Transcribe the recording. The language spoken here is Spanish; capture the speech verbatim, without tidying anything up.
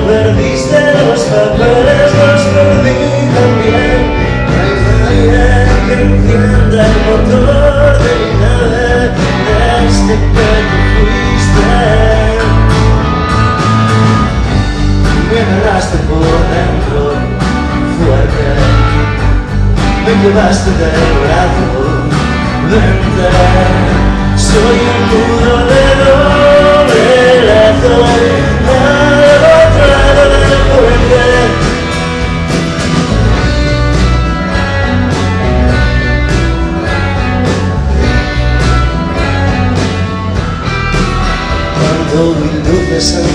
perdiste los papeles, los perdí también. No hay nadie que entienda el motor de mi nave desde que te fuiste. Me agarraste por dentro fuerte, me llevaste del brazo, vente. Soy un muro de doble razón al otro lado del puente. Cuando mil luces